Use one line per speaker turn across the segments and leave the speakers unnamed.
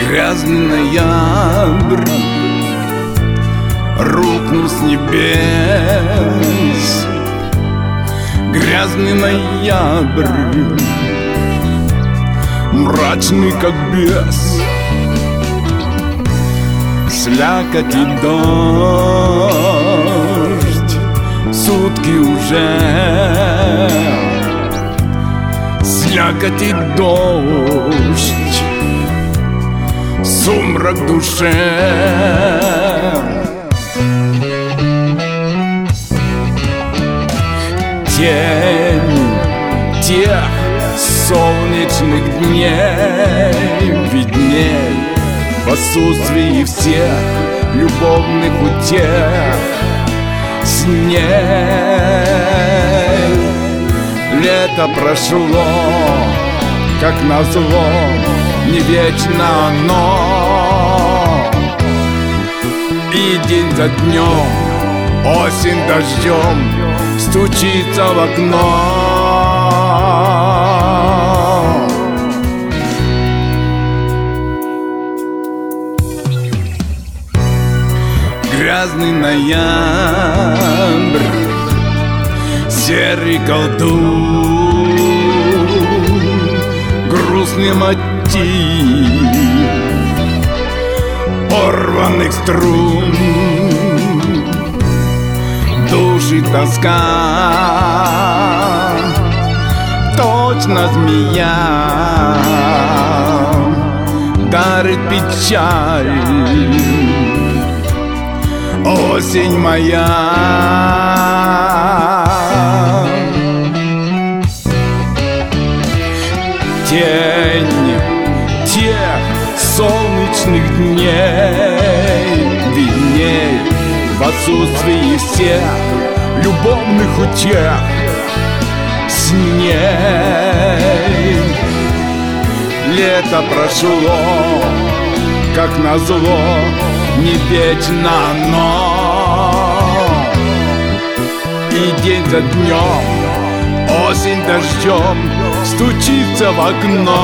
Грязный ноябрь рухнул с небес. Грязный ноябрь, мрачный как бес. Слякоть и дождь, сутки уже. Слякоть и дождь, сумрак в душе. Тень тех солнечных дней видней в отсутствии всех любовных утех с ней. Лето прошло, как назло, не вечно оно. И день за днем, осень дождем стучится в окно. Грязный ноябрь, серый колдун, грустный мотив порванных струн, души тоска, точно змея, дарит печаль. Осень моя, тень тех солнечных дней видней в отсутствии всех любовных утех с ней. Лето прошло, как назло, не вечно оно. И день за днем, осень дождем стучится в окно.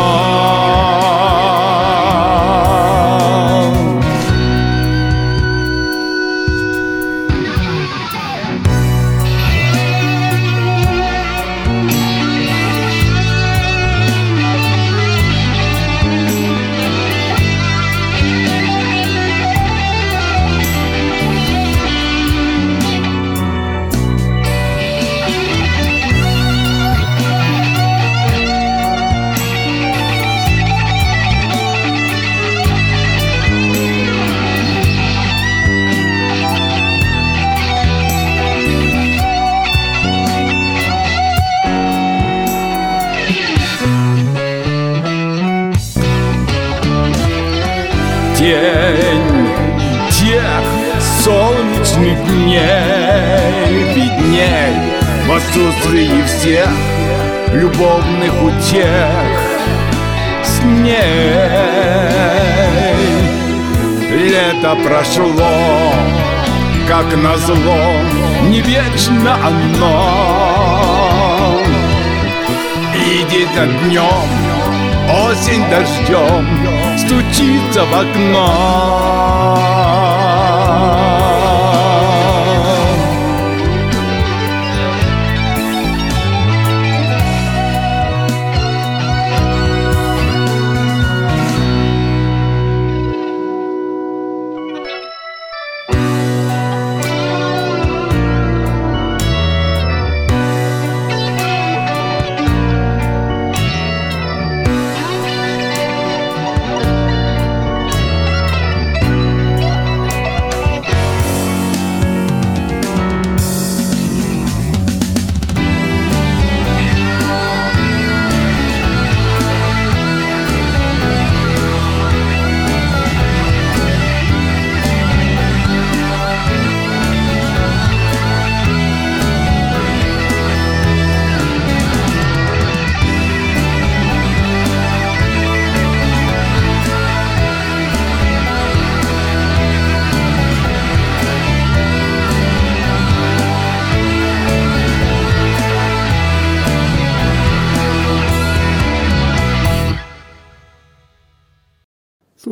Тень тех солнечных дней видней в отсутствии всех любовных утех с ней. Лето прошло, как назло, не вечно оно. И день за днем, осень дождем стучится в окно.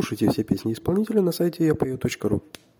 Слушайте все песни исполнителя на сайте yapою.ru.